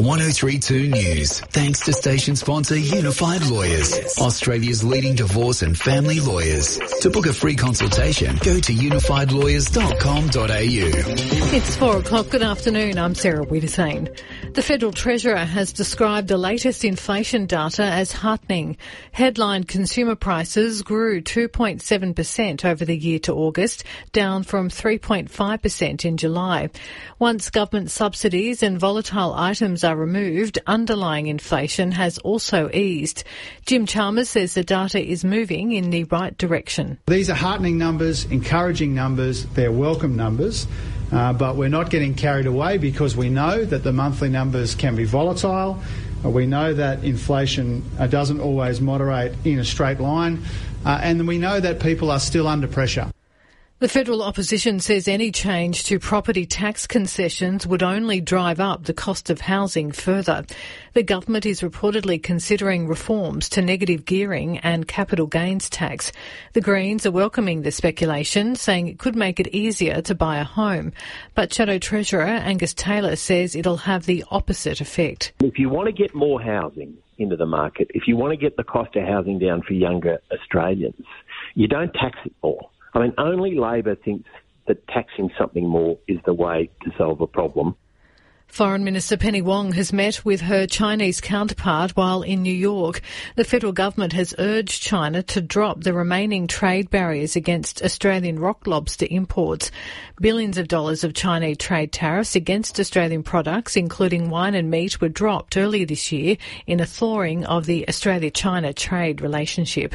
103.2 News. Thanks to station sponsor Unified Lawyers, Australia's leading divorce and family lawyers. To book a free consultation, go to unifiedlawyers.com.au. It's 4 o'clock. Good afternoon. I'm Sarah Wiedersane. The Federal Treasurer has described the latest inflation data as heartening. Headline consumer prices grew 2.7% over the year to August, down from 3.5% in July. Once government subsidies and volatile items are removed, underlying inflation has also eased. Jim Chalmers says the data is moving in the right direction. These are heartening numbers, encouraging numbers, they're welcome numbers. But we're not getting carried away because we know that the monthly numbers can be volatile. We know that inflation doesn't always moderate in a straight line. And we know that people are still under pressure. The federal opposition says any change to property tax concessions would only drive up the cost of housing further. The government is reportedly considering reforms to negative gearing and capital gains tax. The Greens are welcoming the speculation, saying it could make it easier to buy a home. But Shadow Treasurer Angus Taylor says it'll have the opposite effect. If you want to get more housing into the market, if you want to get the cost of housing down for younger Australians, you don't tax it more. I mean, only Labor thinks that taxing something more is the way to solve a problem. Foreign Minister Penny Wong has met with her Chinese counterpart while in New York. The federal government has urged China to drop the remaining trade barriers against Australian rock lobster imports. Billions of dollars of Chinese trade tariffs against Australian products, including wine and meat, were dropped earlier this year in a thawing of the Australia-China trade relationship.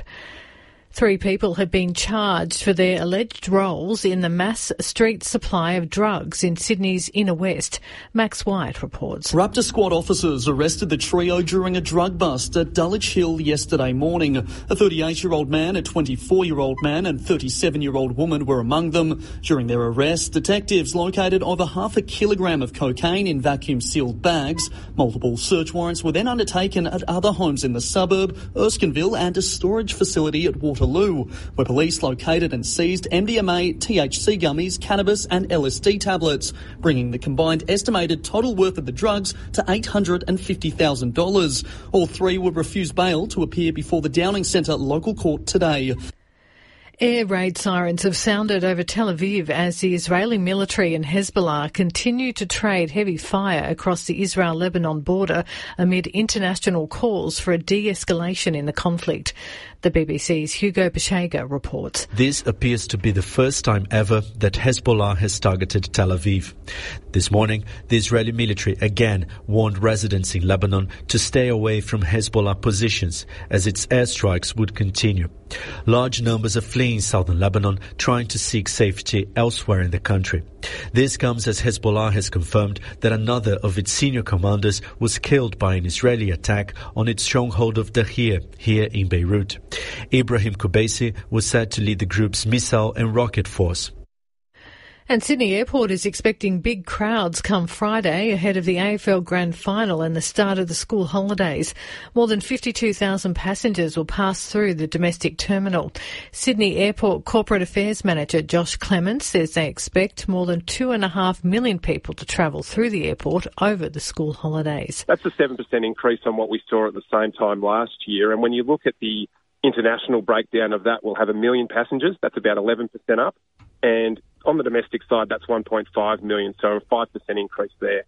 3 people have been charged for their alleged roles in the mass street supply of drugs in Sydney's inner west. Max White reports. Raptor Squad officers arrested the trio during a drug bust at Dulwich Hill yesterday morning. A 38-year-old man, a 24-year-old man and 37-year-old woman were among them. During their arrest, detectives located over 0.5 kilogram of cocaine in vacuum-sealed bags. Multiple search warrants were then undertaken at other homes in the suburb, Erskineville and a storage facility at Waterloo, where police located and seized MDMA, THC gummies, cannabis and LSD tablets, bringing the combined estimated total worth of the drugs to $850,000. All 3 were refused bail to appear before the Downing Centre local court today. Air raid sirens have sounded over Tel Aviv as the Israeli military and Hezbollah continue to trade heavy fire across the Israel-Lebanon border amid international calls for a de-escalation in the conflict. The BBC's Hugo Beshega reports. This appears to be the first time ever that Hezbollah has targeted Tel Aviv. This morning, the Israeli military again warned residents in Lebanon to stay away from Hezbollah positions as its airstrikes would continue. Large numbers are fleeing southern Lebanon, trying to seek safety elsewhere in the country. This comes as Hezbollah has confirmed that another of its senior commanders was killed by an Israeli attack on its stronghold of Dahir, here in Beirut. Ibrahim Kubaisi was said to lead the group's missile and rocket force. And Sydney Airport is expecting big crowds come Friday ahead of the AFL Grand Final and the start of the school holidays. More than 52,000 passengers will pass through the domestic terminal. Sydney Airport Corporate Affairs Manager Josh Clements says they expect more than 2.5 million people to travel through the airport over the school holidays. That's a 7% increase on what we saw at the same time last year. And when you look at the international breakdown of that, we'll have 1 million passengers. That's about 11% up. And on the domestic side, that's 1.5 million, so a 5% increase there.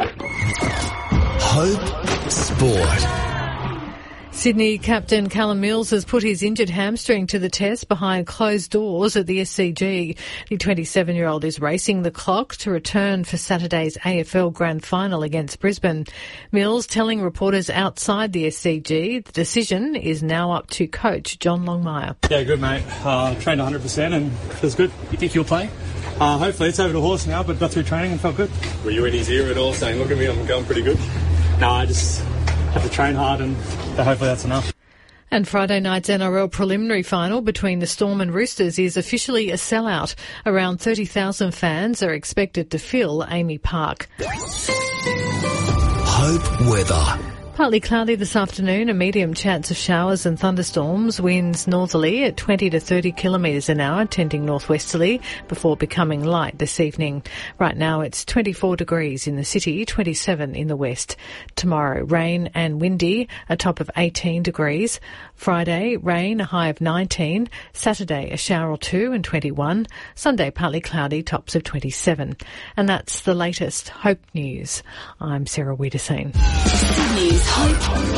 Hope Sport. Sydney captain Callum Mills has put his injured hamstring to the test behind closed doors at the SCG. The 27-year-old is racing the clock to return for Saturday's AFL Grand Final against Brisbane. Mills telling reporters outside the SCG the decision is now up to coach John Longmire. Yeah, good mate. Trained 100% and feels good. You think you'll play? Hopefully. It's over the horse now, but got through training and felt good. Were you in his ear at all saying, look at me, I'm going pretty good? No, I just have to train hard and hopefully that's enough. And Friday night's NRL preliminary final between the Storm and Roosters is officially a sellout. Around 30,000 fans are expected to fill Amy Park. Hope weather. Partly cloudy this afternoon, a medium chance of showers and thunderstorms, winds northerly at 20 to 30 kilometres an hour, tending northwesterly, before becoming light this evening. Right now it's 24 degrees in the city, 27 in the west. Tomorrow, rain and windy, a top of 18 degrees. Friday, rain, a high of 19. Saturday, a shower or two and 21. Sunday, partly cloudy, tops of 27. And that's the latest Hope News. I'm Sarah Wiederseen. News Hope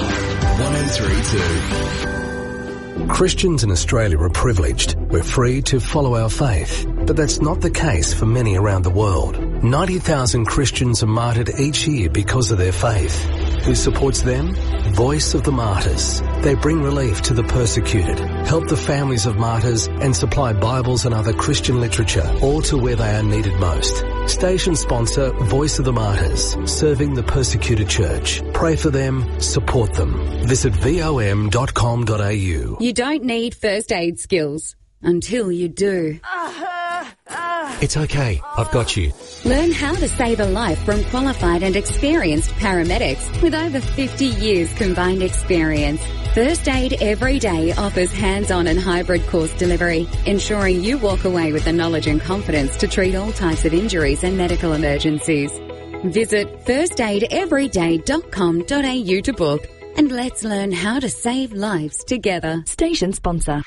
1032. Christians in Australia are privileged. We're free to follow our faith. But that's not the case for many around the world. 90,000 Christians are martyred each year because of their faith. Who supports them? Voice of the Martyrs. They bring relief to the persecuted, help the families of martyrs, and supply Bibles and other Christian literature, all to where they are needed most. Station sponsor Voice of the Martyrs, serving the persecuted church. Pray for them, support them. Visit vom.com.au. You don't need first aid skills until you do. It's okay, I've got you. Learn how to save a life from qualified and experienced paramedics with over 50 years combined experience. First Aid Every Day offers hands-on and hybrid course delivery, ensuring you walk away with the knowledge and confidence to treat all types of injuries and medical emergencies. Visit firstaideveryday.com.au to book, and let's learn how to save lives together. Station sponsor.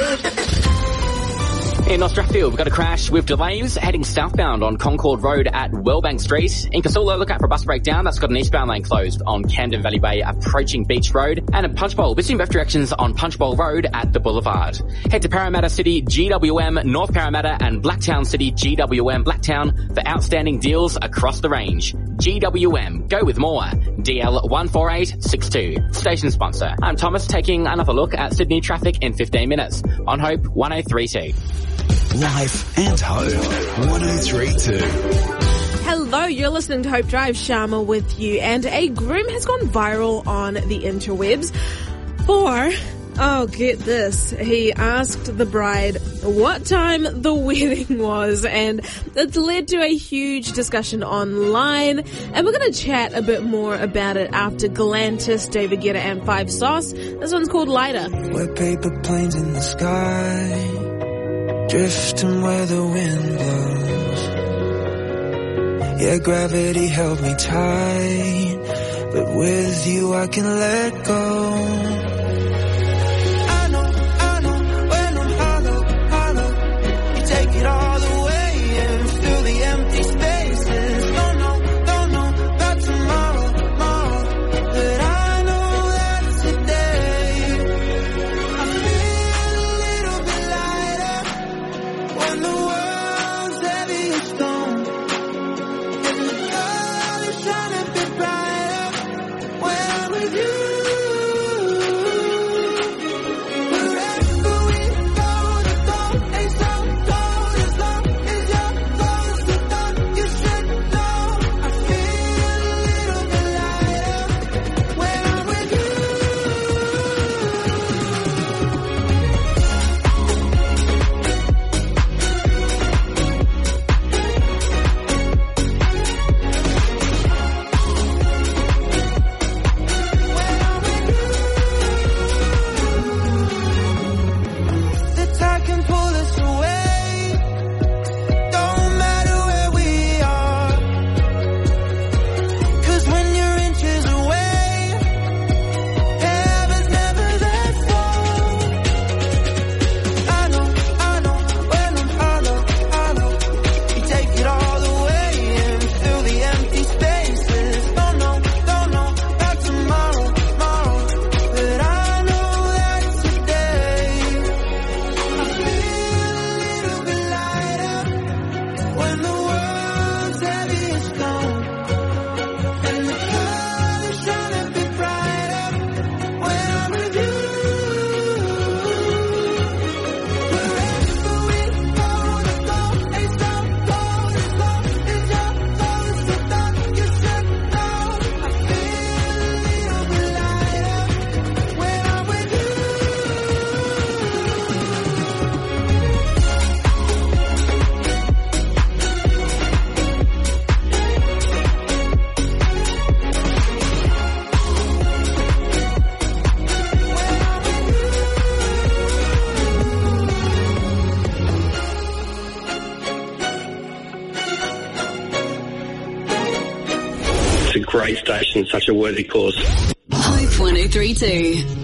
In Australia, we've got a crash with delays heading southbound on Concord Road at Wellbank Street. In Casula, look out for a bus breakdown. That's got an eastbound lane closed on Camden Valley Way approaching Beach Road. And in Punchbowl, between both directions on Punchbowl Road at the Boulevard. Head to Parramatta City, GWM, North Parramatta and Blacktown City, GWM, Blacktown for outstanding deals across the range. GWM, go with more. DL 14862. Station sponsor. I'm Thomas, taking another look at Sydney traffic in 15 minutes on Hope 1032. Life and Hope 1032. Hello, you're listening to Hope Drive. Sharma with you. And a groom has gone viral on the interwebs for, oh, get this, he asked the bride what time the wedding was, and it's led to a huge discussion online, and we're going to chat a bit more about it after Galantis, David Guetta and Five Sauce. This one's called Lighter. We're paper planes in the sky, drifting where the wind blows. Yeah, gravity held me tight, but with you I can let go. I know, when I'm hollow, you take it all away and fill the empty spaces. Don't know about tomorrow, but I know that today I feel a little bit lighter. When the world's heavy as stone, and the colors shine a bit brighter when I'm with you. great station, such a worthy cause. Hope 1032.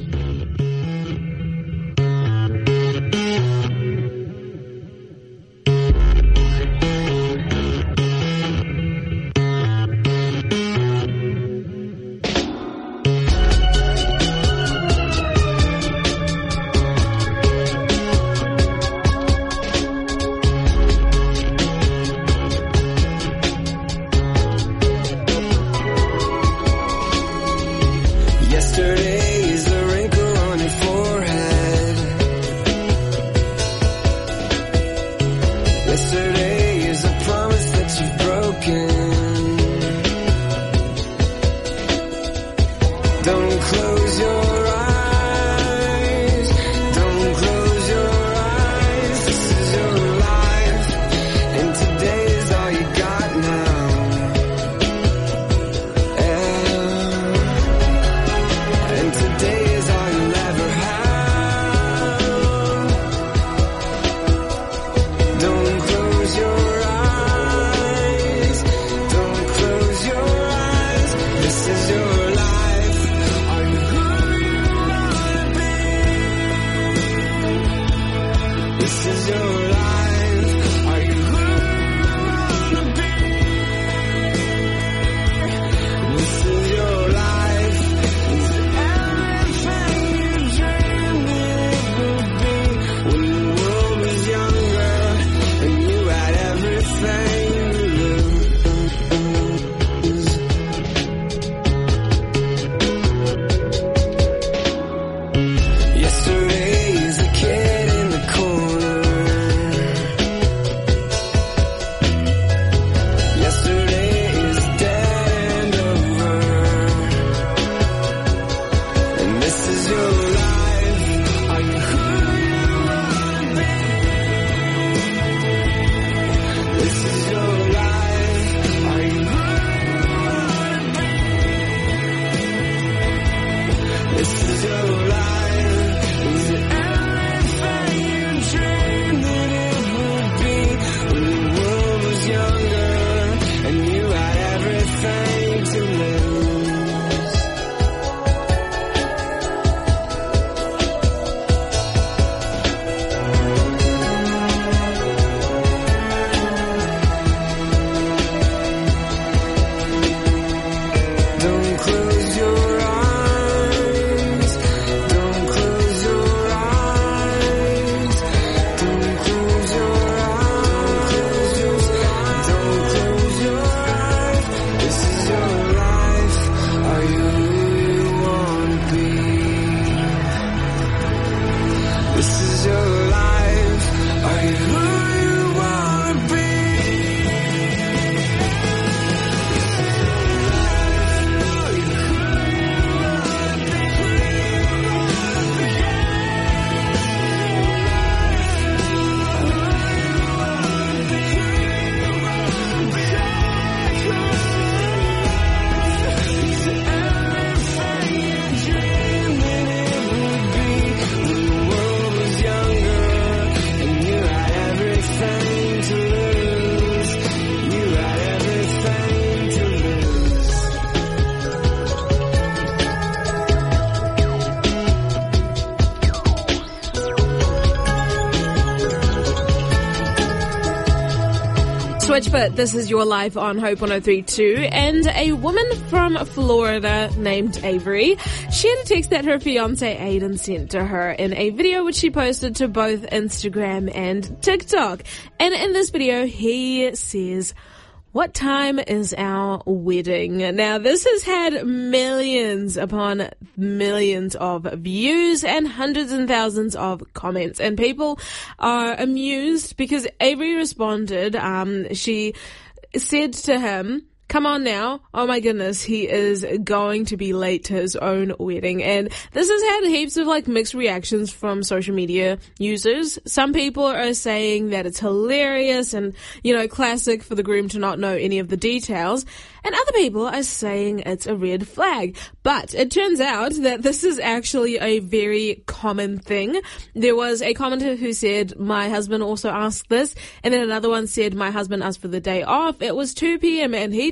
Switchfoot, this is your life on Hope 1032, and a woman from Florida named Avery shared a text that her fiance Aiden sent to her in a video which she posted to both Instagram and TikTok. And in this video, he says, "What time is our wedding?" Now, this has had millions upon millions of views and hundreds and thousands of comments. And people are amused because Avery responded. She said to him, "Come on now. Oh my goodness, he is going to be late to his own wedding." And this has had heaps of mixed reactions from social media users. Some people are saying that it's hilarious and, classic for the groom to not know any of the details. And other people are saying it's a red flag. But it turns out that this is actually a very common thing. There was a commenter who said, "My husband also asked this." And then another one said, "My husband asked for the day off. It was 2 p.m. and he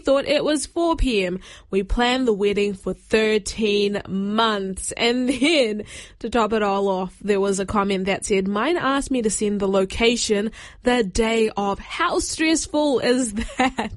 thought it was 4 p.m. We planned the wedding for 13 months. And then, to top it all off, there was a comment that said, mine asked me to send the location the day of. How stressful is that?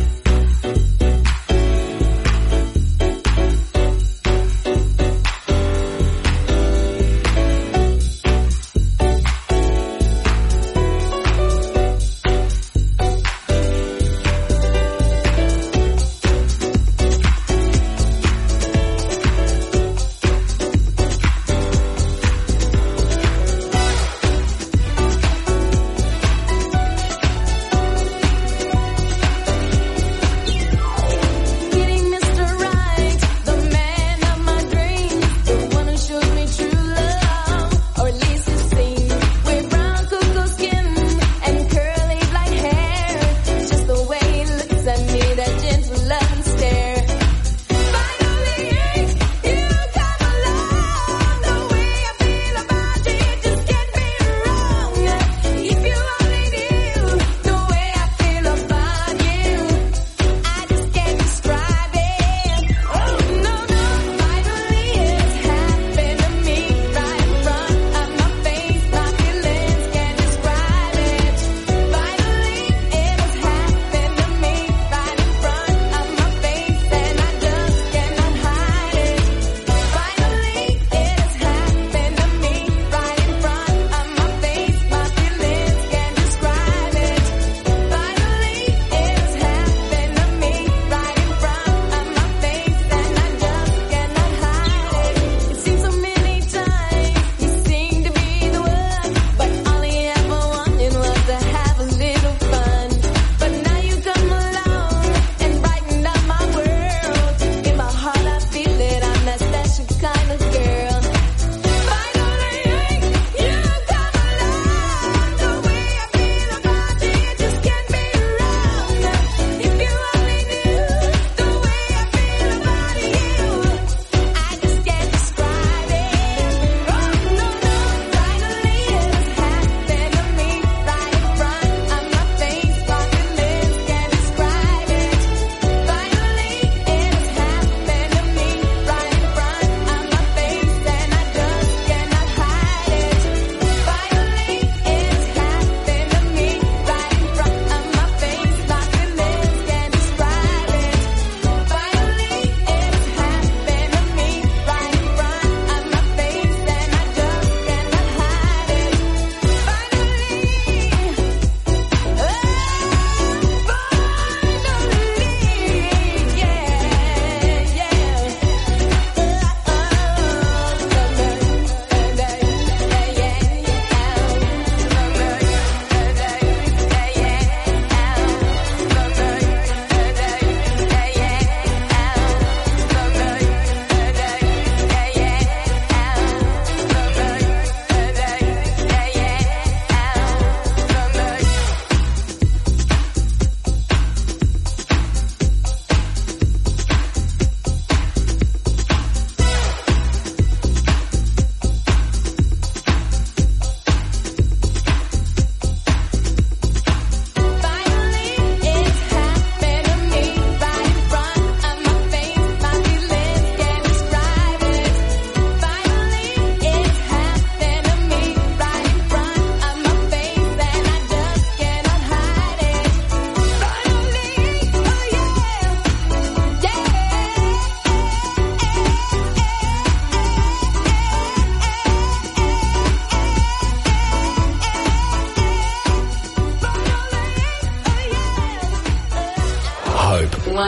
Hope.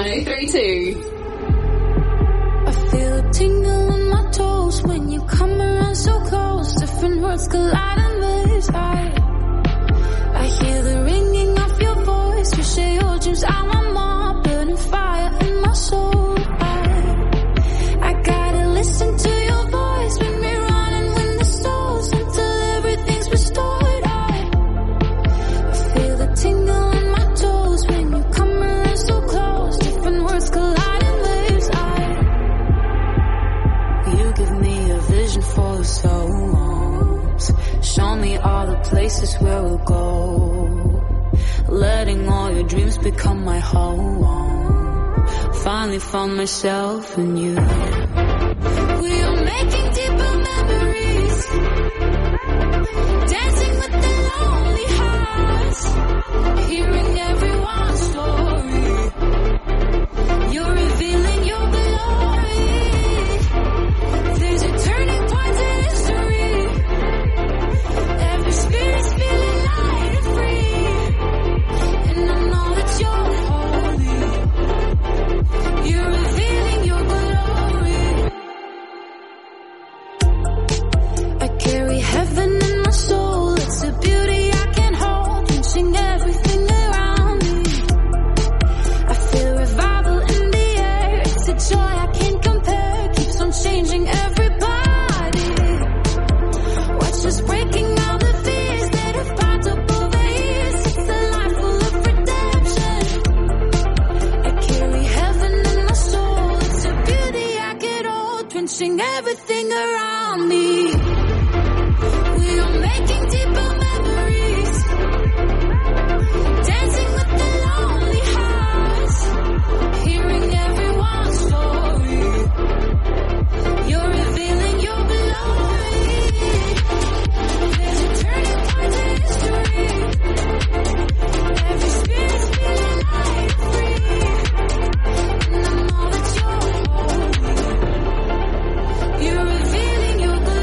1032. I feel a tingle in my toes when you come around so close. Different words collide in this eye. I hear the ringing of your voice. You say your dreams are my mom, burning fire in my soul. I gotta listen to your voice when we're running, when the souls until everything's restored. I feel the tingle in my toes when you come around so close. Different words collide in waves. You give me a vision for the souls. Show me all the places where we'll go. Letting all your dreams become my home. Finally found myself in you. We are making deeper memories, dancing with the lonely hearts, hearing everyone's story. You're revealing your glory. There's a turning point in history. Every spirit's feeling light and free, and I know that you're holy. You're revealing your glory. I carry heaven in my soul. It's a beauty I can't hold, touching everything around me. I feel revival in the air. It's a joy I can't compare. Keeps on changing everybody. Watch us breaking all the fears that have popped up over years. It's a life full of redemption. I carry heaven in my soul. It's a beauty I can't hold, drenching everything around me. We are making deeper memories, dancing with the lonely hearts, hearing everyone's story. You're revealing your glory. There's a turning point in history. Every spirit's feeling light and free, and I know that you're holy. You're revealing your glory.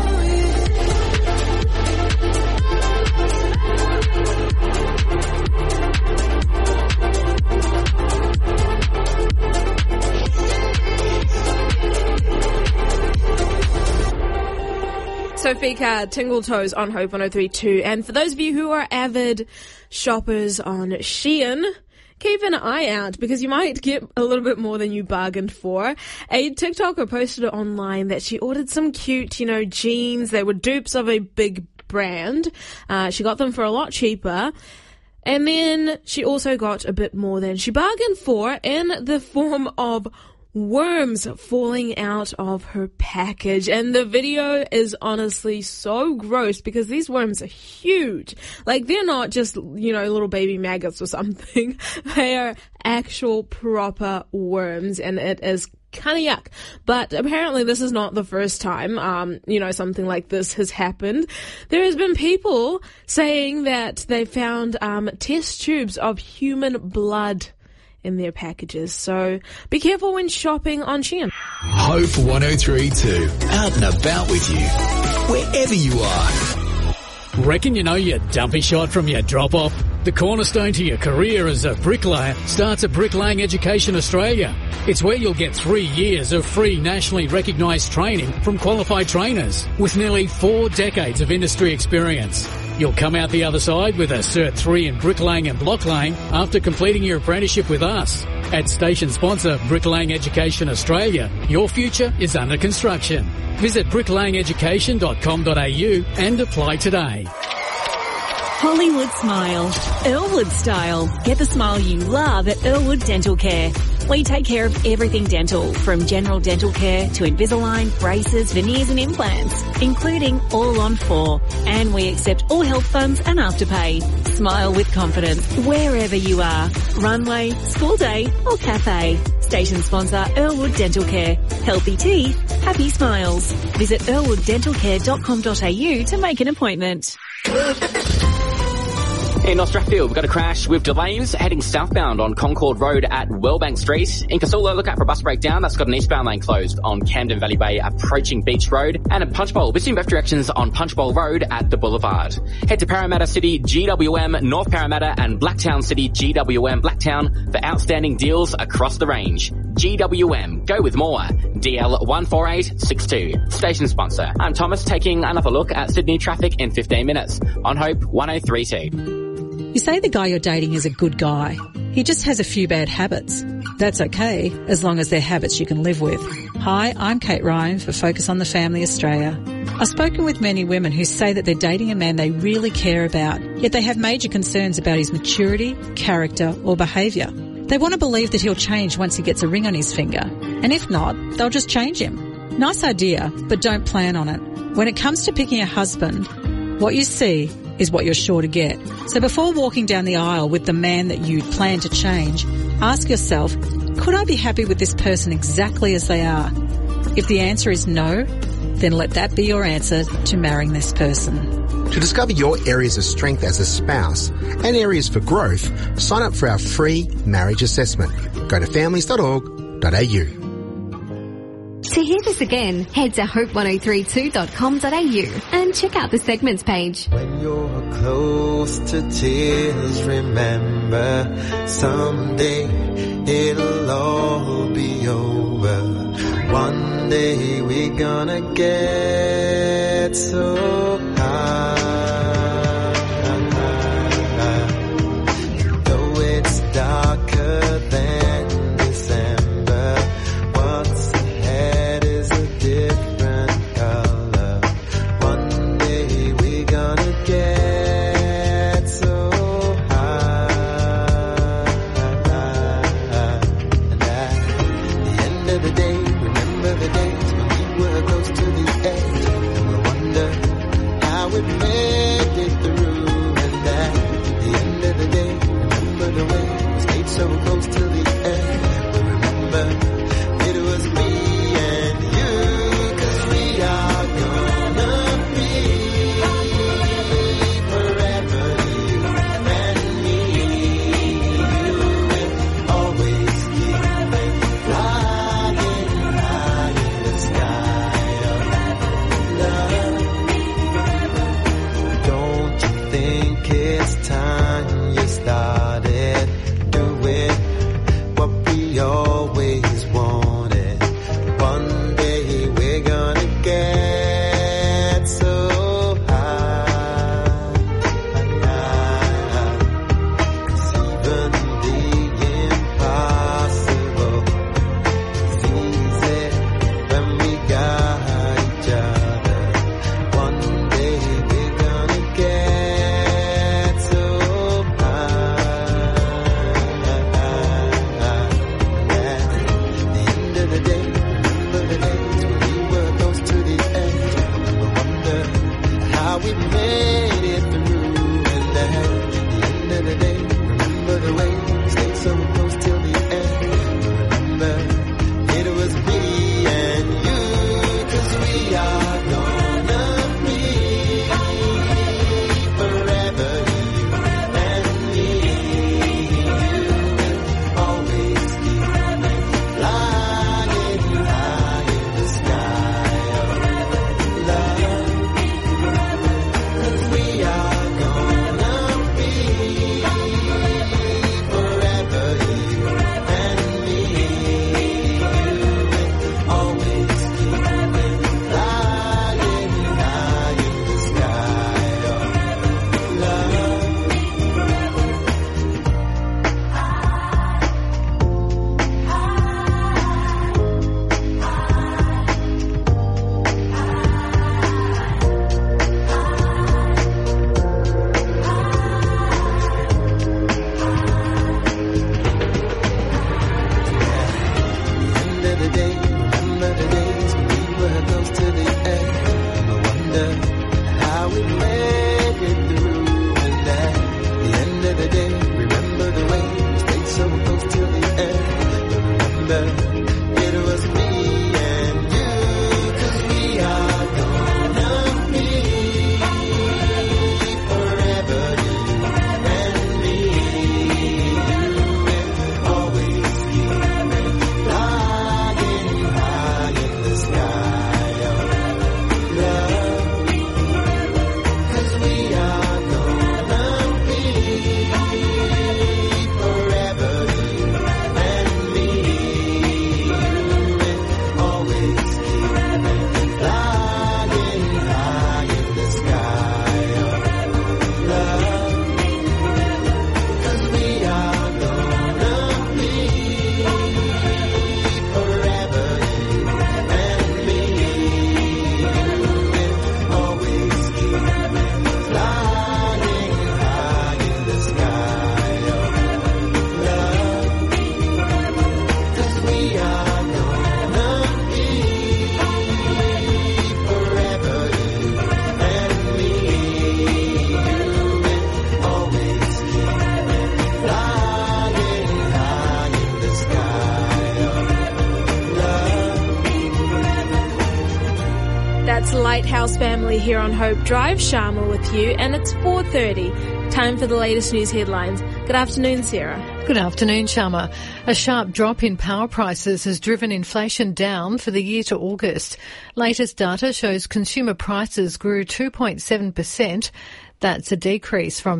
Sophie Carr, Tingle Toes on Hope 103.2. And for those of you who are avid shoppers on Shein, keep an eye out because you might get a little bit more than you bargained for. A TikToker posted online that she ordered some cute, jeans. They were dupes of a big brand. She got them for a lot cheaper. And then she also got a bit more than she bargained for in the form of worms falling out of her package. And the video is honestly so gross because these worms are huge. Like, they're not just, little baby maggots or something. They are actual proper worms, and it is kind of yuck. But apparently this is not the first time, something like this has happened. There has been people saying that they found test tubes of human blood in their packages. So be careful when shopping on Shein. Hope 103.2, out and about with you, wherever you are. Reckon you know your dumpy shot from your drop-off? The cornerstone to your career as a bricklayer starts at Bricklaying Education Australia. It's where you'll get 3 years of free nationally recognised training from qualified trainers with nearly 4 decades of industry experience. You'll come out the other side with a Cert 3 in bricklaying and block laying after completing your apprenticeship with us. At station sponsor Bricklaying Education Australia, your future is under construction. Visit bricklayengeducation.com.au and apply today. Hollywood Smile, Earlwood style. Get the smile you love at Earlwood Dental Care. We take care of everything dental, from general dental care to Invisalign, braces, veneers and implants, including all on 4. And we accept all health funds and afterpay. Smile with confidence wherever you are. Runway, school day or cafe. Station sponsor Earlwood Dental Care. Healthy teeth, happy smiles. Visit earlwooddentalcare.com.au to make an appointment. In Austrafield, we've got a crash with delays heading southbound on Concord Road at Wellbank Street. In Casula, look out for a bus breakdown. That's got an eastbound lane closed on Camden Valley Way approaching Beach Road. And in Punchbowl, between both directions on Punchbowl Road at the Boulevard. Head to Parramatta City, GWM, North Parramatta and Blacktown City, GWM, Blacktown for outstanding deals across the range. GWM, go with more. DL 14862. Station sponsor. I'm Thomas, taking another look at Sydney traffic in 15 minutes on Hope 103.2. You say the guy you're dating is a good guy. He just has a few bad habits. That's okay, as long as they're habits you can live with. Hi, I'm Kate Ryan for Focus on the Family Australia. I've spoken with many women who say that they're dating a man they really care about, yet they have major concerns about his maturity, character or behaviour. They want to believe that he'll change once he gets a ring on his finger, and if not, they'll just change him. Nice idea, but don't plan on it. When it comes to picking a husband, what you see is what you're sure to get. So before walking down the aisle with the man that you plan to change, ask yourself, Could I be happy with this person exactly as they are? If the answer is no, then let that be your answer to marrying this person. To discover your areas of strength as a spouse and areas for growth, sign up for our free marriage assessment. Go to families.org.au. To hear this again, head to hope1032.com.au and check out the segments page. When you're close to tears, remember someday it'll all be over. One day we're gonna get so high. Though it's darker than December, what's ahead is a different color. One day we're gonna get so high. And at the end of the day, remember the days when we were close to the edge, and we wonder how it made it through. And at the end of the day, remember the way we stayed so close to the end. We remember it was me and you, 'cause we are gonna be forever, you and me. You will always keep flying high in the sky of love. Don't you think it's time you started doing what we always wanted? One day we're gonna get so high. 'Cause even the impossible is easy when we got each other. One day we're gonna get so We're here on Hope Drive, Sharma with you, and it's 4:30. Time for the latest news headlines. Good afternoon, Sarah. Good afternoon, Sharma. A sharp drop in power prices has driven inflation down for the year to August. Latest data shows consumer prices grew 2.7%. That's a decrease from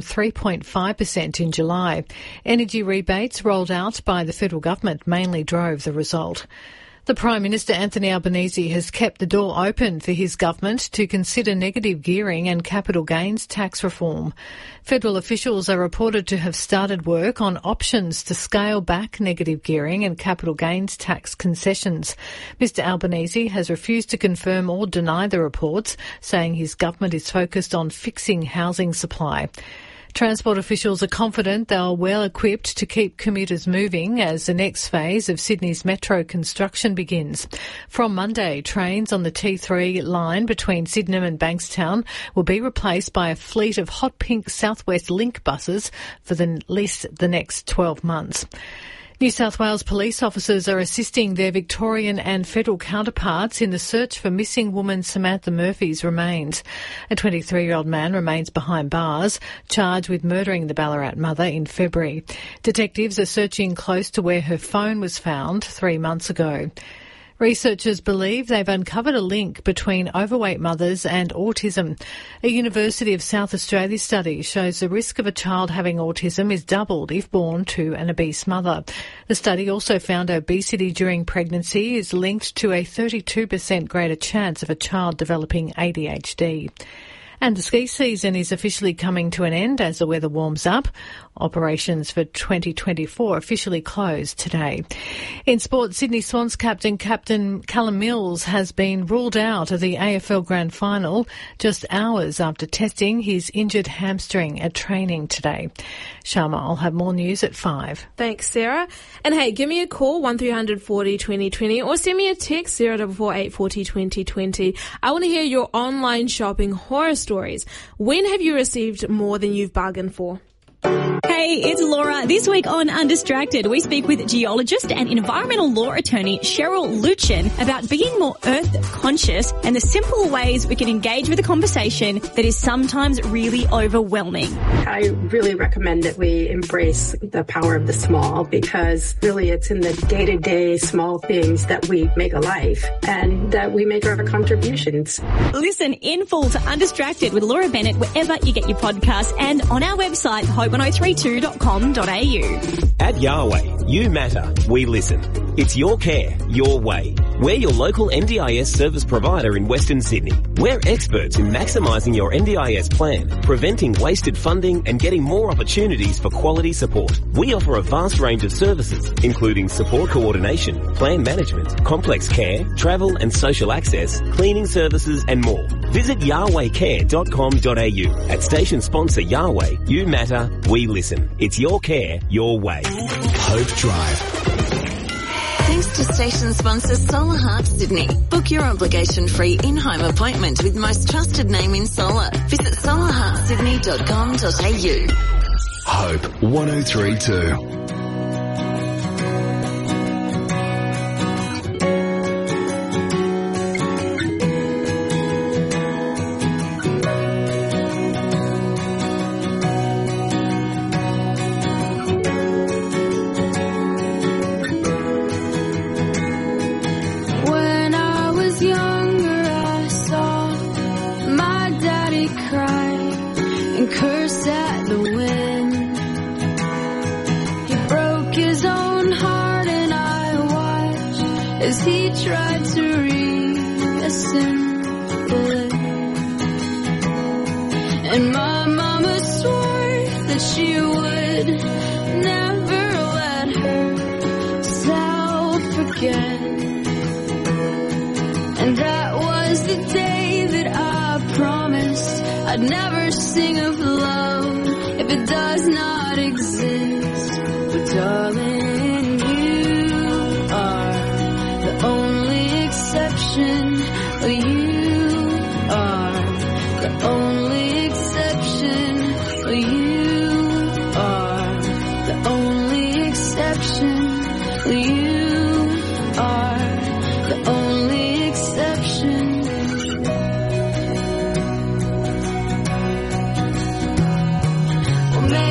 3.5% in July. Energy rebates rolled out by the federal government mainly drove the result. The Prime Minister, Anthony Albanese, has kept the door open for his government to consider negative gearing and capital gains tax reform. Federal officials are reported to have started work on options to scale back negative gearing and capital gains tax concessions. Mr Albanese has refused to confirm or deny the reports, saying his government is focused on fixing housing supply. Transport officials are confident they are well equipped to keep commuters moving as the next phase of Sydney's metro construction begins. From Monday, trains on the T3 line between Sydenham and Bankstown will be replaced by a fleet of hot pink South West Link buses for at least the next 12 months. New South Wales police officers are assisting their Victorian and federal counterparts in the search for missing woman Samantha Murphy's remains. A 23-year-old man remains behind bars, charged with murdering the Ballarat mother in February. Detectives are searching close to where her phone was found 3 months ago. Researchers believe they've uncovered a link between overweight mothers and autism. A University of South Australia study shows the risk of a child having autism is doubled if born to an obese mother. The study also found obesity during pregnancy is linked to a 32% greater chance of a child developing ADHD. And the ski season is officially coming to an end as the weather warms up. Operations for 2024 officially closed today. In sport, Sydney Swans captain Callum Mills has been ruled out of the AFL Grand Final just hours after testing his injured hamstring at training today. Sharma, I'll have more news at 5. Thanks, Sarah. And hey, give me a call, 1300 40 2020, or send me a text, 0448 40 2020. I want to hear your online shopping horror stories. When have you received more than you've bargained for? Hey, it's Laura. This week on Undistracted, we speak with geologist and environmental law attorney Cheryl Luchin about being more earth conscious and the simple ways we can engage with a conversation that is sometimes really overwhelming. I really recommend that we embrace the power of the small, because really it's in the day-to-day small things that we make a life and that we make our contributions. Listen in full to Undistracted with Laura Bennett wherever you get your podcasts and on our website, hope1032.com.au. At Yahweh, you matter, we listen. It's your care, your way. We're your local NDIS service provider in Western Sydney. We're experts in maximising your NDIS plan, preventing wasted funding and getting more opportunities for quality support. We offer a vast range of services, including support coordination, plan management, complex care, travel and social access, cleaning services and more. Visit yahwehcare.com.au. At station sponsor Yahweh, you matter, we listen. It's your care, your way. Hope Drive. Thanks to station sponsor Solar Heart Sydney. Book your obligation-free in-home appointment with most trusted name in solar. Visit solarheartsydney.com.au. Hope 1032. As he tried to reassemble it. And my mama swore that she would never let herself forget. And that was the day that I promised I'd never sing of love if it does not exist. But darling, you are the only exception. You are the only exception. You are the only exception.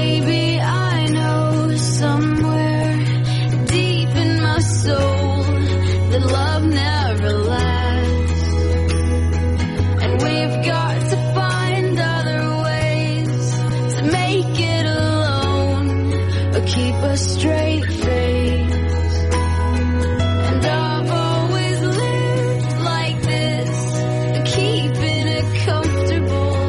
Baby, I know somewhere deep in my soul that love never lasts. And we've got to find other ways to make it alone or keep a straight face. And I've always lived like this, keeping it comfortable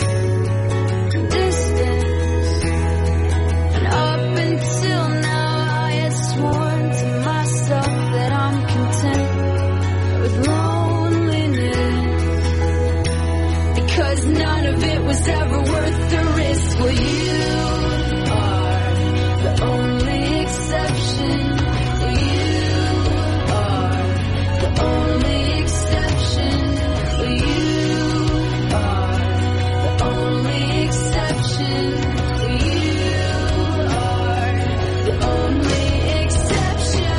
distance. And up until now I had sworn to myself that I'm content with loneliness, because none of it was ever worth the risk. Well, you are the only exception. You are the only exception. You are the only exception. You are the only exception.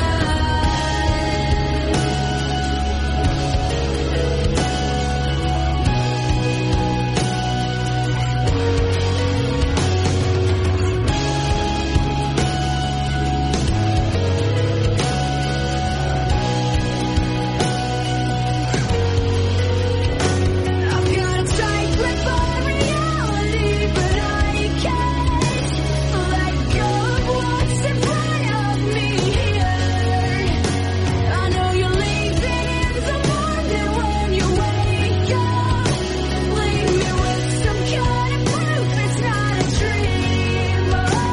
I've got a tight grip on reality, but I can't let go of what's in front of me here. I know you're leaving in the morning when you wake up. Leave me with some kind of proof it's not a dream.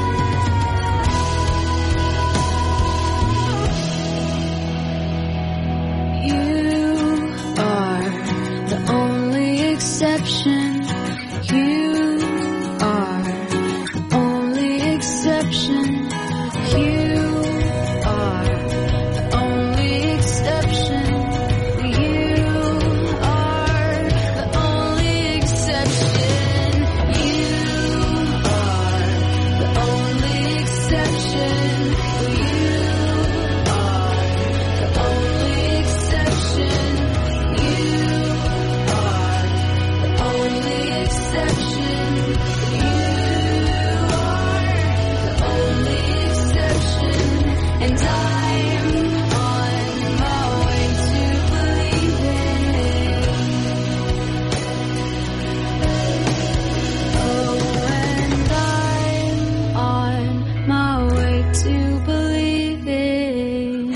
You are the only exception. You are the only exception. You are the only exception. You are the only exception. You are the only exception. You are the only exception. You are the only exception. You are the only exception. And I'm on my way to believing. Oh, and I'm on my way to believing.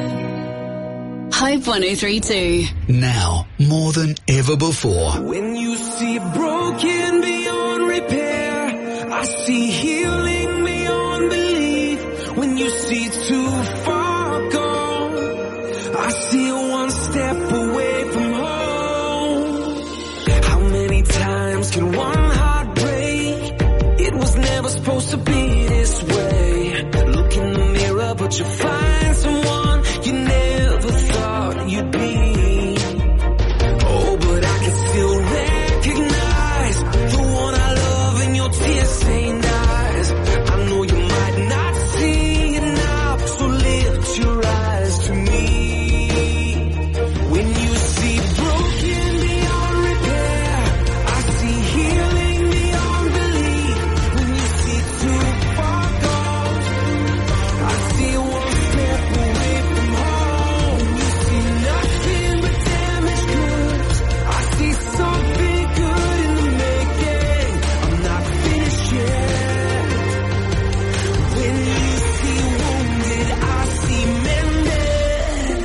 Hope 1032. Now, more than ever before. When you see broken beyond repair, I see healing beyond belief. When you see too far gone, I see one step away from home. How many times can one heart break? It was never supposed to be this way. Look in the mirror, but you find someone you never thought you'd be. Oh, but I can still recognize the one I love in your tear-stained eyes. I know you might not see it now, so lift your eyes to me. When you see broken beyond repair, I see healing beyond belief. When you see too far gone, I see one step away from home. When you see nothing but damaged goods, I see something good in the making. I'm not finished yet. When you see wounded, I see mended.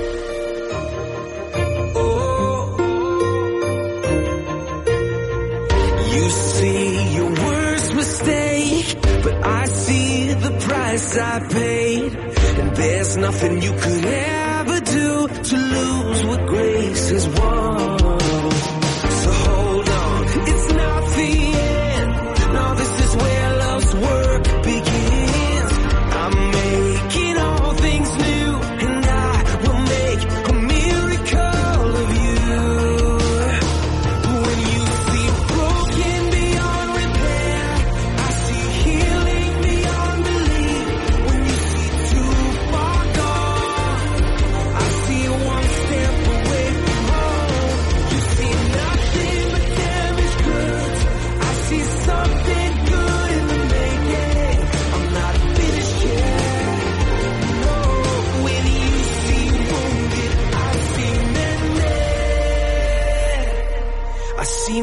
Oh, you see your worst mistake, but I see the price I paid. And there's nothing you could ever do to lose what grace has won. So hold on, it's not the end. No, this is where love's work begins. I'm making all things new, and I will make a miracle of you. When you see broken beyond repair, I see healing beyond belief. When you see too far gone, I see one step away from home. You see nothing but damaged goods. I see something good in the making.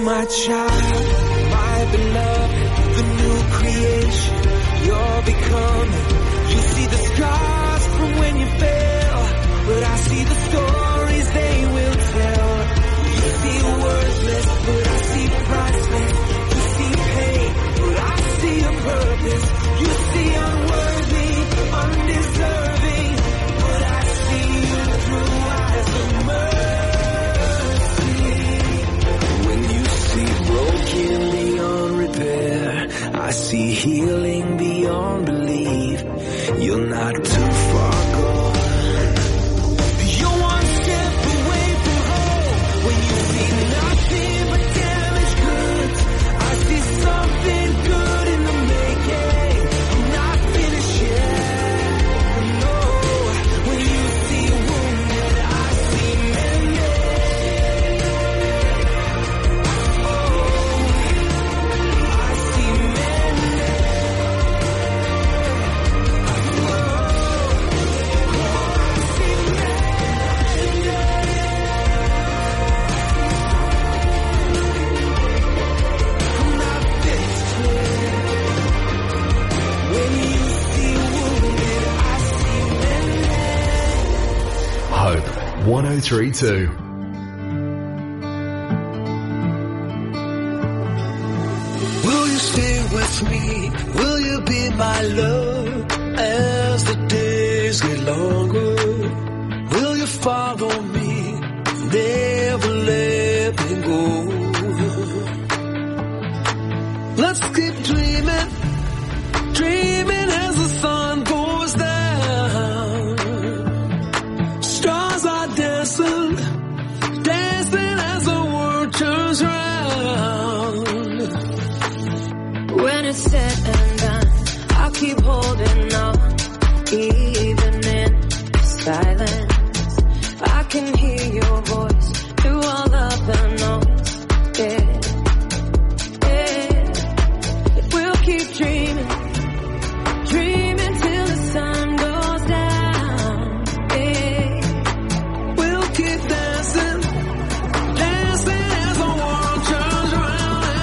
my child, my beloved, the new creation you're becoming. You see the scars from when you fell, but I see the stories they will tell. You see worthless, but I see priceless. You see pain, but I see a purpose. You see unworthy, undeserving, but I see you through eyes of mercy. When you see broken beyond repair, I see healing beyond belief. You're not too far gone. You're one step away from home. When you see nothing but damaged goods, I see something good in the making. I'm not finished yet. No. When you see wounded, I see mended. Oh, I see mended. Hope 1032. Will you stay with me? Will you be my love as the days get longer? Will you follow me? Never let me go. Let's keep dreaming, dreaming as the sun goes down. Stars are dancing, dancing as the world turns round. When it's said and done, I'll keep holding on, even in silence. I can hear your voice through all of the noise. Yeah, yeah. We'll keep dreaming, dreaming till the sun goes down. Yeah. We'll keep dancing, dancing as the world turns round and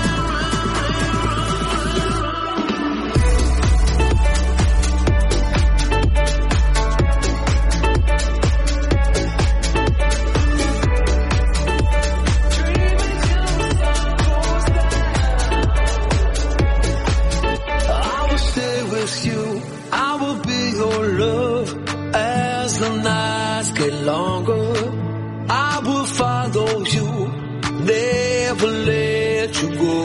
I will stay with you. I will be your love as the nights get longer. I will follow you, never let you go.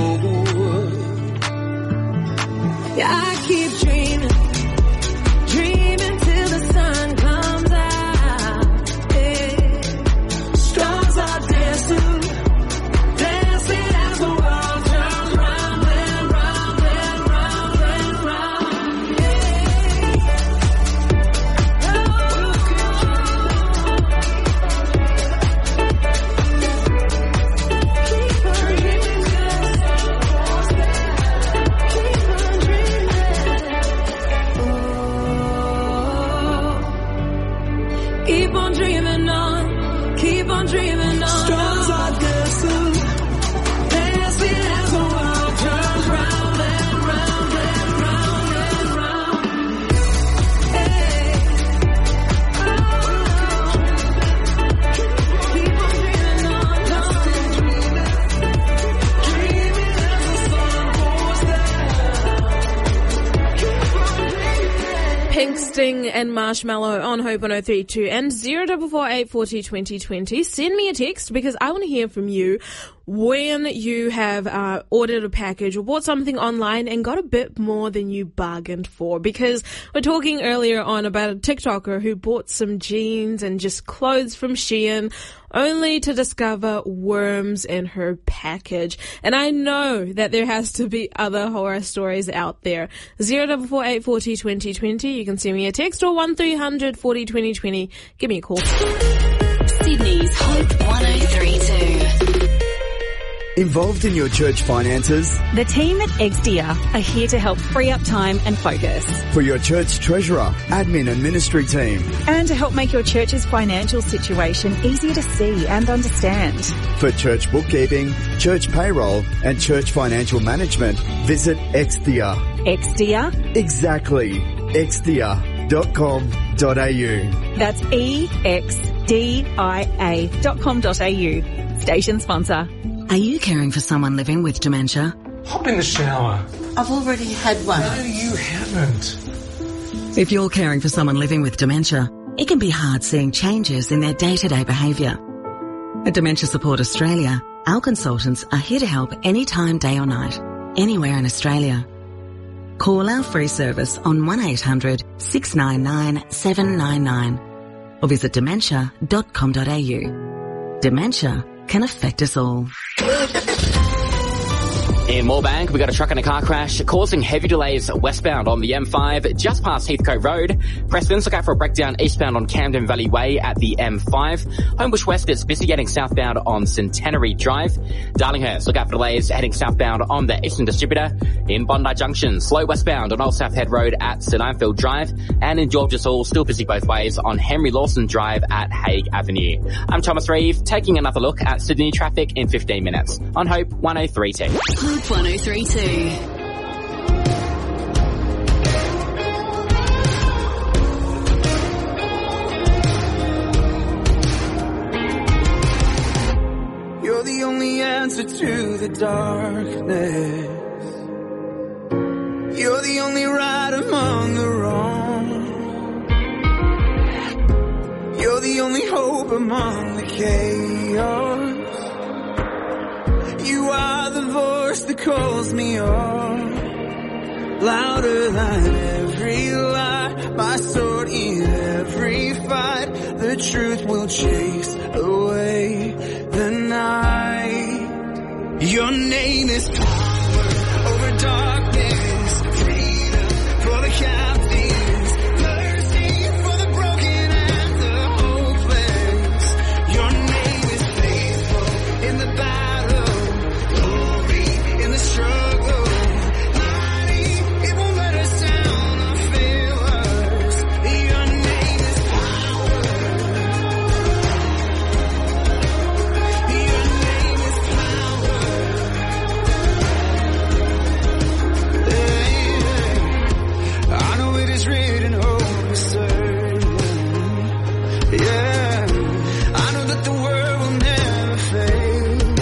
Yeah, I keep dreaming, dreaming till the sun comes out. Yeah. Stars are dancing, dancing as the world turns round and round and round and round. Keep on dreaming on, keep on dreaming on. Stars are dancing, dancing as the world turns round and round and round and round. Hey. Keep on dreaming on, dreaming as the sun goes down. Pink Sting and Marshmallow on Hope 1032 and 0448 40 20 20. Send me a text because I want to hear from you when you have ordered a package or bought something online and got a bit more than you bargained for. Because we're talking earlier on about a TikToker who bought some jeans and just clothes from Shein only to discover worms in her package. And I know that there has to be other horror stories out there. 0448 40 20 20. You can send me a text or 1300 40 20 20. Give me a call. Sydney's Hope 1032. Involved in your church finances? The team at XDR are here to help free up time and focus. For your church treasurer, admin and ministry team? And to help make your church's financial situation easier to see and understand. For church bookkeeping, church payroll and church financial management, visit XDR. XDR? Exactly. XDR.com.au. That's EXDIA.com.au. Station sponsor. Are you caring for someone living with dementia? Hop in the shower. I've already had one. No, you haven't. If you're caring for someone living with dementia, it can be hard seeing changes in their day-to-day behaviour. At Dementia Support Australia, our consultants are here to help anytime, day or night, anywhere in Australia. Call our free service on 1800 699 799 or visit dementia.com.au. Dementia can affect us all. In Moorebank, we got a truck and a car crash causing heavy delays westbound on the M5 just past Heathcote Road. Preston's look out for a breakdown eastbound on Camden Valley Way at the M5. Homebush West is busy getting southbound on Centenary Drive. Darlinghurst, look out for delays heading southbound on the Eastern Distributor. In Bondi Junction, slow westbound on Old South Head Road at St Anfield Drive. And in George's Hall, still busy both ways on Henry Lawson Drive at Hague Avenue. I'm Thomas Reeve, taking another look at Sydney traffic in 15 minutes on Hope 103.2. Hope 103.2. You're the only answer to the darkness. You're the only right among the wrong. You're the only hope among the chaos. You are the voice that calls me on, louder than every lie, my sword in every fight. The truth will chase away the night. Your name is power over darkness, freedom for the captives, mercy for the broken and the hopeless. Your name is faithful in the battle, struggle, mighty, it won't let us down or fail us. Your name is power. Your name is power. I know it is written, hope is certain. Yeah, I know that the word will never fail.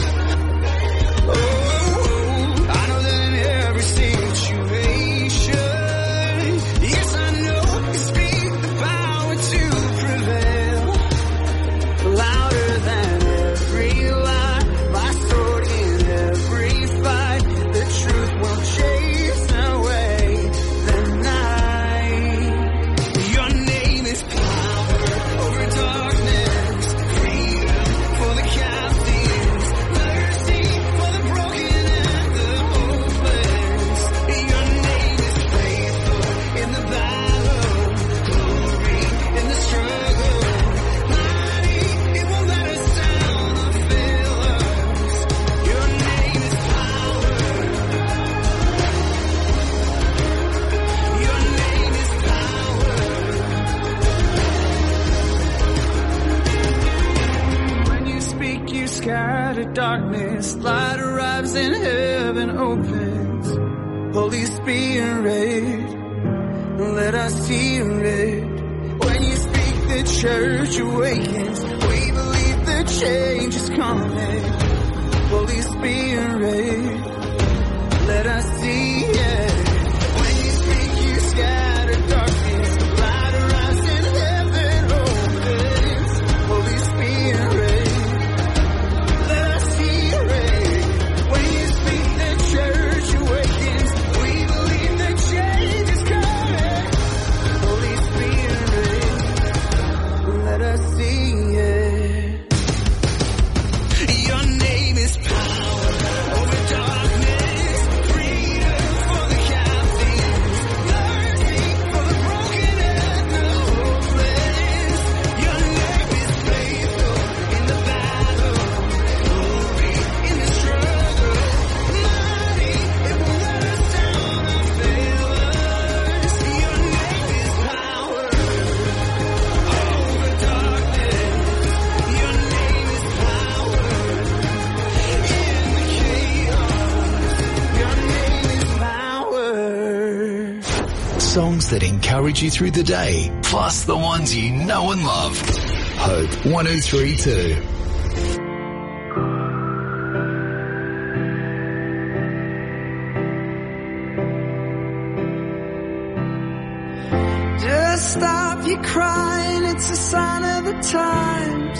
Darkness, light arrives and heaven opens. Holy Spirit, let us hear it. When you speak, the church awakens. We believe the change is coming. Holy Spirit, let us see it. When you speak, you scatter darkness. Light arrives and heaven opens. Holy Spirit, your name is power over darkness, freedom songs that encourage you through the day, plus the ones you know and love. Hope 103.2. Just stop your crying, it's a sign of the times.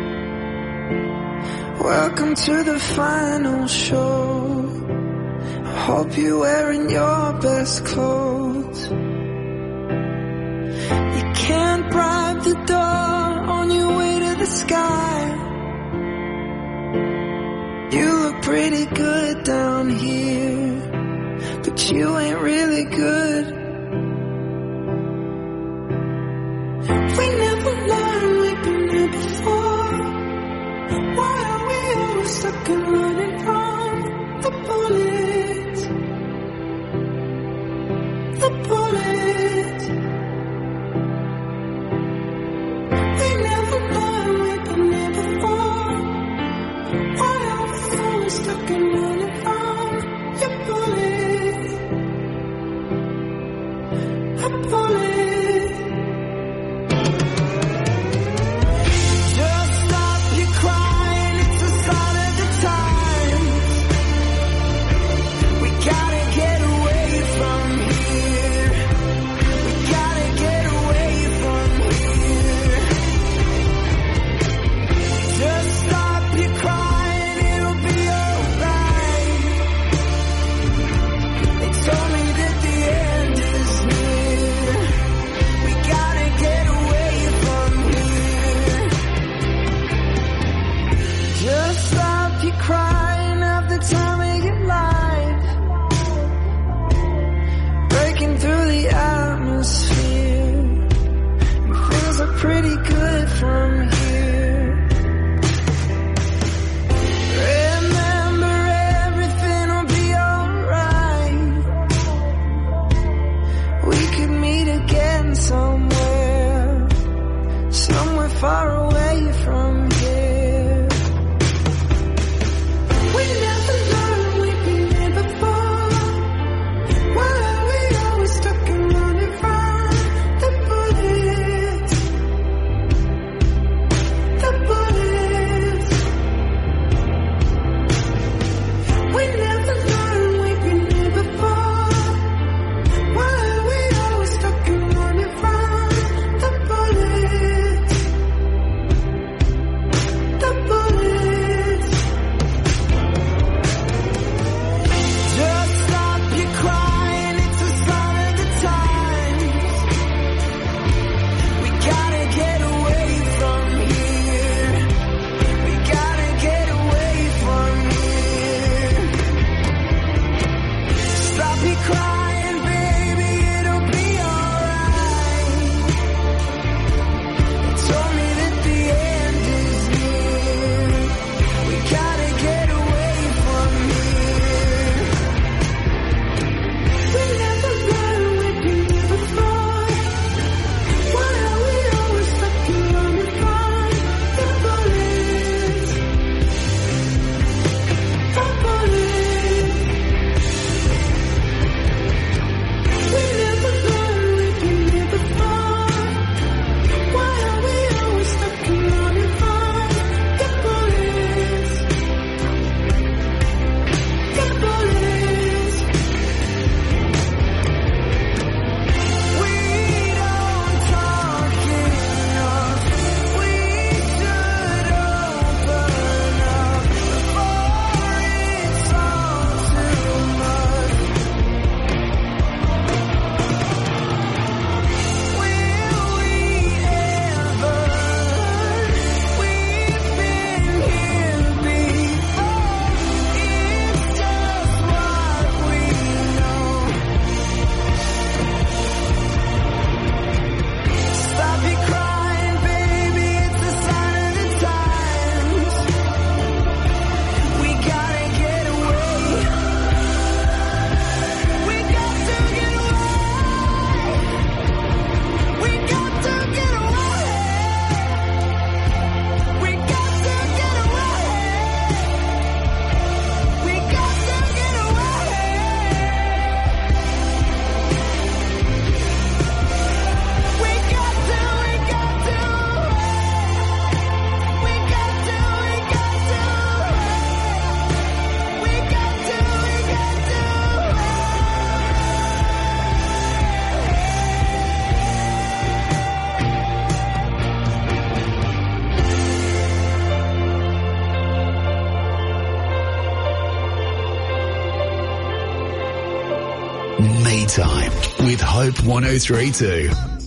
Welcome to the final show. I hope you're wearing your best clothes. You can't bribe the door on your way to the sky. You look pretty good down here, but you ain't really good. We never learned, we've been here before. Why are we always stuck and running from the bullets? The bullets. We never learned, we've been here before. Why are we always stuck and running from your bullets? A bullet. Crying at the time of your life, breaking through the atmosphere. Things are pretty good from here. Remember, everything will be alright. We could meet again somewhere, somewhere far away from here. We never learned, we've been here before. Why are we always stuck and running from the bullets? The bullets. We never learned, we've been here before. Why are we always stuck and running from the bullets? The bullets. Just stop your crying, it's a sign of the times. We gotta get away from here. We gotta get away from here. Stop your crying, baby, it'll be alright. You told me that the end is near. We gotta get away from here. We never learned, we've been here before. Why are we always stuck and running from the bullets? The bullets. Me Time with Hope 1032.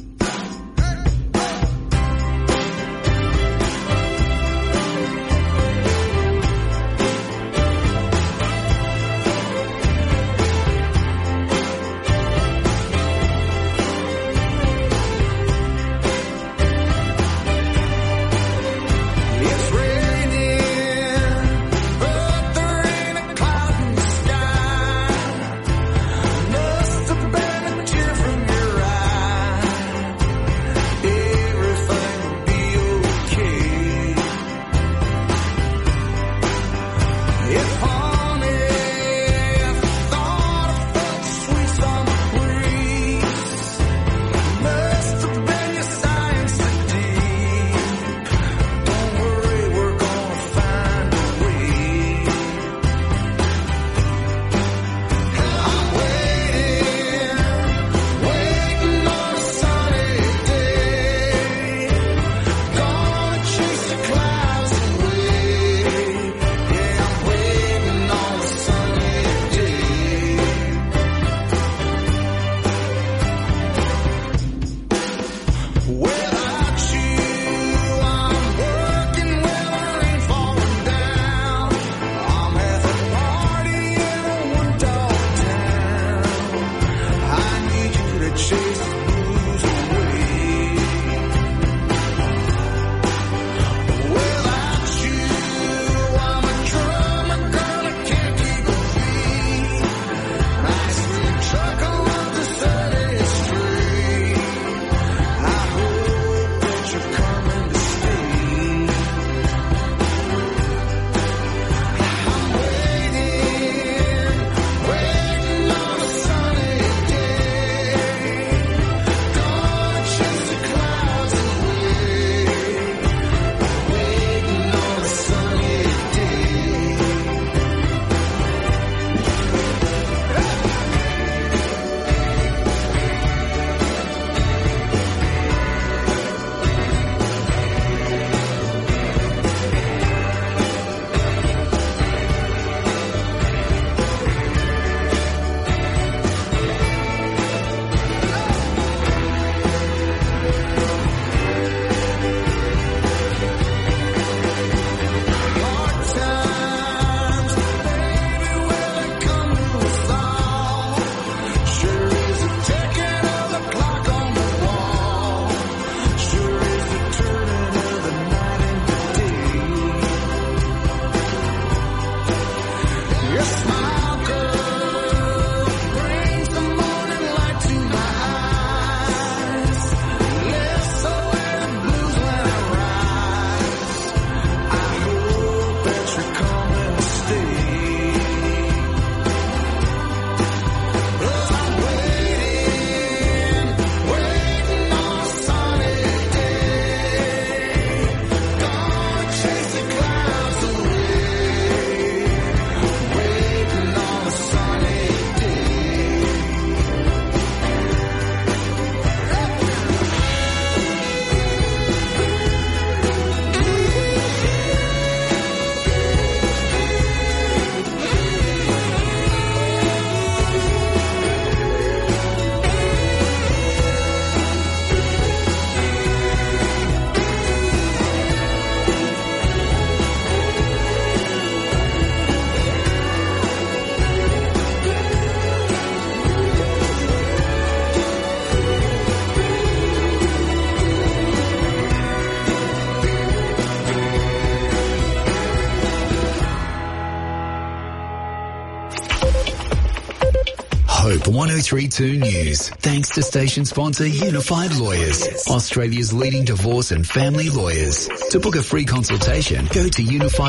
Hope 1032 News. Thanks to station sponsor Unified Lawyers, Australia's leading divorce and family lawyers. To book a free consultation, go to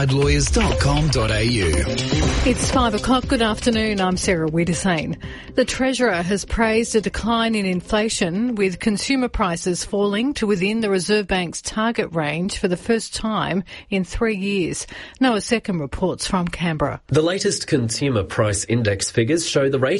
unifiedlawyers.com.au. It's 5 o'clock. Good afternoon. I'm Sarah Wiedersane. The Treasurer has praised a decline in inflation, with consumer prices falling to within the Reserve Bank's target range for the first time in 3 years. Noah Seckham reports from Canberra. The latest consumer price index figures show the rate of inflation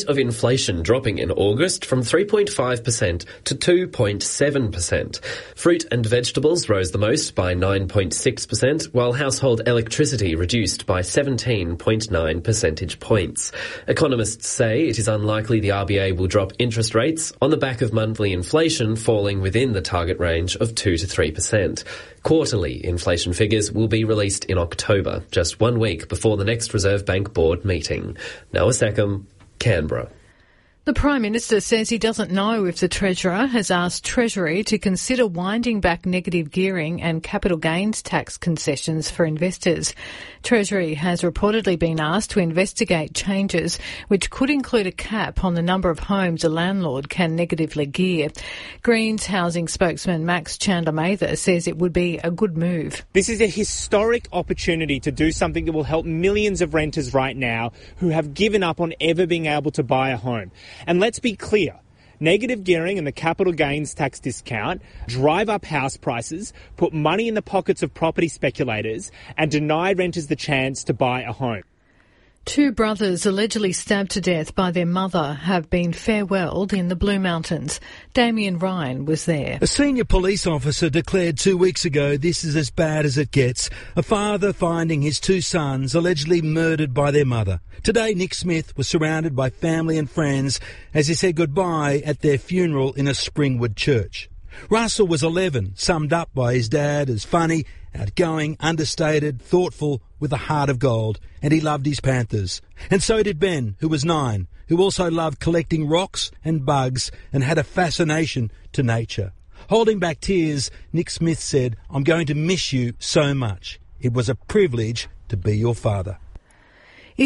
inflation dropping in August from 3.5% to 2.7%. Fruit and vegetables rose the most by 9.6%, while household electricity reduced by 17.9 percentage points. Economists say it is unlikely the RBA will drop interest rates on the back of monthly inflation falling within the target range of 2 to 3%. Quarterly inflation figures will be released in October, just 1 week before the next Reserve Bank Board meeting. Noah Seckham, Canberra. The Prime Minister says he doesn't know if the Treasurer has asked Treasury to consider winding back negative gearing and capital gains tax concessions for investors. Treasury has reportedly been asked to investigate changes which could include a cap on the number of homes a landlord can negatively gear. Greens housing spokesman Max Chandler-Mather says it would be a good move. This is a historic opportunity to do something that will help millions of renters right now who have given up on ever being able to buy a home. And let's be clear, negative gearing and the capital gains tax discount drive up house prices, put money in the pockets of property speculators, and deny renters the chance to buy a home. 2 brothers allegedly stabbed to death by their mother have been farewelled in the Blue Mountains. Damien Ryan was there. A senior police officer declared 2 weeks ago this is as bad as it gets. A father finding his 2 sons allegedly murdered by their mother. Today, Nick Smith was surrounded by family and friends as he said goodbye at their funeral in a Springwood church. Russell was 11, summed up by his dad as funny, outgoing, understated, thoughtful, with a heart of gold, and he loved his Panthers. And so did Ben, who was 9, who also loved collecting rocks and bugs and had a fascination to nature. Holding back tears, Nick Smith said, "I'm going to miss you so much. It was a privilege to be your father."